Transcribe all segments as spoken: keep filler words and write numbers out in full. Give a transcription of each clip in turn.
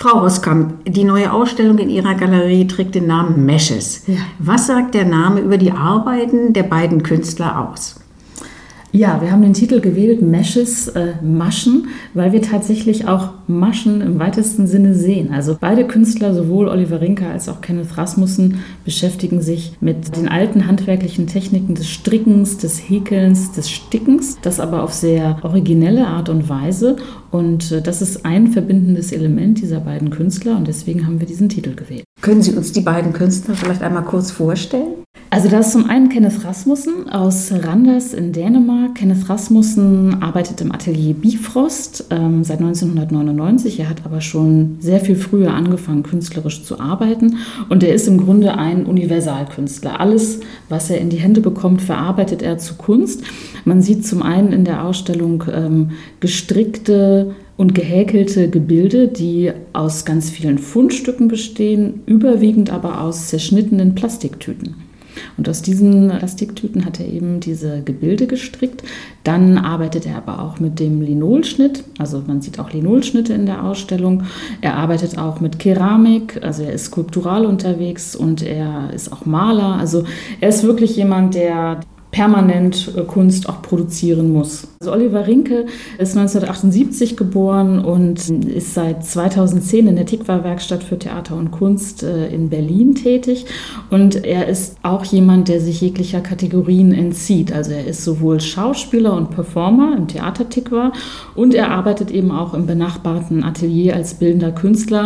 Frau Roskamp, die neue Ausstellung in Ihrer Galerie trägt den Namen Meshes. Ja. Was sagt der Name über die Arbeiten der beiden Künstler aus? Ja, wir haben den Titel gewählt, Meshes, äh, Maschen, weil wir tatsächlich auch Maschen im weitesten Sinne sehen. Also beide Künstler, sowohl Oliver Rinke als auch Kenneth Rasmussen, beschäftigen sich mit den alten handwerklichen Techniken des Strickens, des Häkelns, des Stickens, das aber auf sehr originelle Art und Weise. Und äh, das ist ein verbindendes Element dieser beiden Künstler und deswegen haben wir diesen Titel gewählt. Können Sie uns die beiden Künstler vielleicht einmal kurz vorstellen? Also da ist zum einen Kenneth Rasmussen aus Randers in Dänemark. Kenneth Rasmussen arbeitet im Atelier Bifrost ähm, seit neunzehnhundertneunundneunzig. Er hat aber schon sehr viel früher angefangen, künstlerisch zu arbeiten. Und er ist im Grunde ein Universalkünstler. Alles, was er in die Hände bekommt, verarbeitet er zu Kunst. Man sieht zum einen in der Ausstellung ähm, gestrickte und gehäkelte Gebilde, die aus ganz vielen Fundstücken bestehen, überwiegend aber aus zerschnittenen Plastiktüten. Und aus diesen Plastiktüten hat er eben diese Gebilde gestrickt. Dann arbeitet er aber auch mit dem Linolschnitt. Also man sieht auch Linolschnitte in der Ausstellung. Er arbeitet auch mit Keramik. Also er ist skulptural unterwegs und er ist auch Maler. Also er ist wirklich jemand, der permanent Kunst auch produzieren muss. Also Oliver Rinke ist neunzehnhundertachtundsiebzig geboren und ist seit zweitausendzehn in der Tikva-Werkstatt für Theater und Kunst in Berlin tätig. Und er ist auch jemand, der sich jeglicher Kategorien entzieht. Also er ist sowohl Schauspieler und Performer im Theater Tikva und er arbeitet eben auch im benachbarten Atelier als bildender Künstler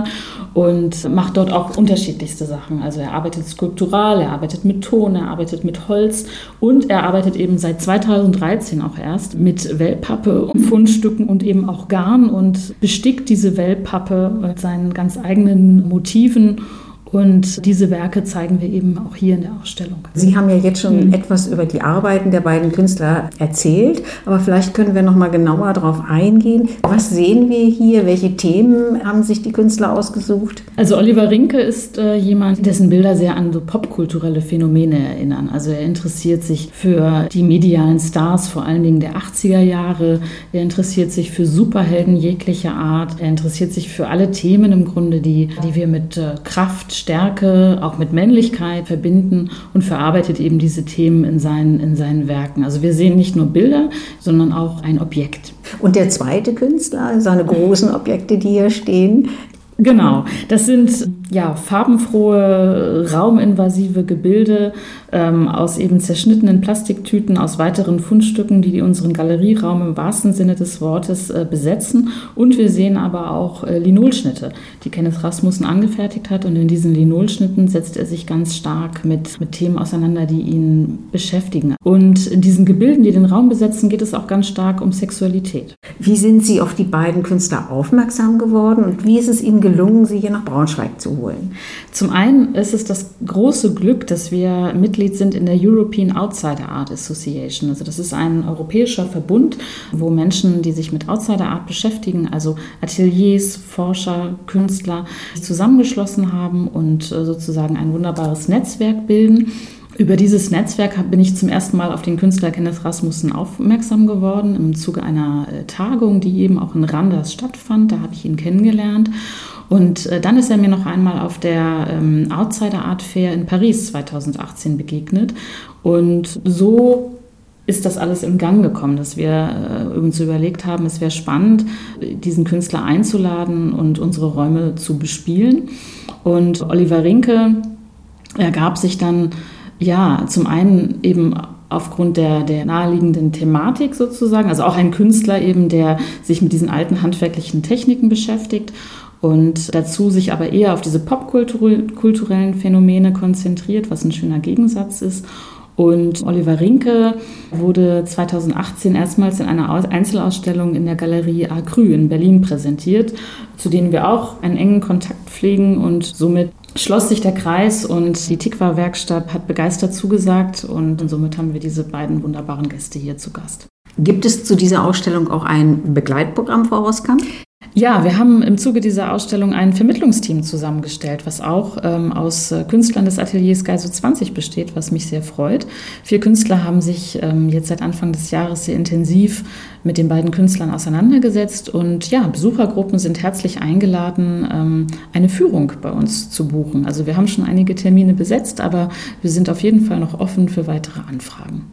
und macht dort auch unterschiedlichste Sachen. Also er arbeitet skulptural, er arbeitet mit Ton, er arbeitet mit Holz und er Er arbeitet eben seit zweitausenddreizehn auch erst mit Wellpappe, Fundstücken und eben auch Garn und bestickt diese Wellpappe mit seinen ganz eigenen Motiven. Und diese Werke zeigen wir eben auch hier in der Ausstellung. Sie haben ja jetzt schon mhm. etwas über die Arbeiten der beiden Künstler erzählt, aber vielleicht können wir noch mal genauer darauf eingehen. Was sehen wir hier? Welche Themen haben sich die Künstler ausgesucht? Also Oliver Rinke ist äh, jemand, dessen Bilder sehr an so popkulturelle Phänomene erinnern. Also er interessiert sich für die medialen Stars, vor allen Dingen der achtziger Jahre. Er interessiert sich für Superhelden jeglicher Art. Er interessiert sich für alle Themen im Grunde, die, die wir mit äh, Kraft, Stärke, auch mit Männlichkeit verbinden und verarbeitet eben diese Themen in seinen, in seinen Werken. Also wir sehen nicht nur Bilder, sondern auch ein Objekt. Und der zweite Künstler, seine großen Objekte, die hier stehen? Genau, das sind ja farbenfrohe, rauminvasive Gebilde ähm, aus eben zerschnittenen Plastiktüten, aus weiteren Fundstücken, die unseren Galerieraum im wahrsten Sinne des Wortes äh, besetzen. Und wir sehen aber auch äh, Linolschnitte, die Kenneth Rasmussen angefertigt hat. Und in diesen Linolschnitten setzt er sich ganz stark mit, mit Themen auseinander, die ihn beschäftigen. Und in diesen Gebilden, die den Raum besetzen, geht es auch ganz stark um Sexualität. Wie sind Sie auf die beiden Künstler aufmerksam geworden und wie ist es Ihnen gelungen, sie hier nach Braunschweig zu holen? Zum einen ist es das große Glück, dass wir Mitglied sind in der European Outsider Art Association. Also das ist ein europäischer Verbund, wo Menschen, die sich mit Outsider Art beschäftigen, also Ateliers, Forscher, Künstler, sich zusammengeschlossen haben und sozusagen ein wunderbares Netzwerk bilden. Über dieses Netzwerk bin ich zum ersten Mal auf den Künstler Kenneth Rasmussen aufmerksam geworden, im Zuge einer Tagung, die eben auch in Randers stattfand. Da habe ich ihn kennengelernt. Und dann ist er mir noch einmal auf der ähm, Outsider Art Fair in Paris zweitausendachtzehn begegnet. Und so ist das alles in Gang gekommen, dass wir äh, uns überlegt haben, es wäre spannend, diesen Künstler einzuladen und unsere Räume zu bespielen. Und Oliver Rinke ergab sich dann ja zum einen eben aufgrund der, der naheliegenden Thematik sozusagen, also auch ein Künstler eben, der sich mit diesen alten handwerklichen Techniken beschäftigt und dazu sich aber eher auf diese popkulturellen Phänomene konzentriert, was ein schöner Gegensatz ist. Und Oliver Rinke wurde zweitausendachtzehn erstmals in einer Einzelausstellung in der Galerie Acry in Berlin präsentiert, zu denen wir auch einen engen Kontakt pflegen und somit schloss sich der Kreis und die Tikva-Werkstatt hat begeistert zugesagt und somit haben wir diese beiden wunderbaren Gäste hier zu Gast. Gibt es zu dieser Ausstellung auch ein Begleitprogramm, Frau Roskamp? Ja, wir haben im Zuge dieser Ausstellung ein Vermittlungsteam zusammengestellt, was auch ähm, aus äh, Künstlern des Ateliers Geiso zwanzig besteht, was mich sehr freut. Vier Künstler haben sich ähm, jetzt seit Anfang des Jahres sehr intensiv mit den beiden Künstlern auseinandergesetzt und ja, Besuchergruppen sind herzlich eingeladen, ähm, eine Führung bei uns zu buchen. Also wir haben schon einige Termine besetzt, aber wir sind auf jeden Fall noch offen für weitere Anfragen.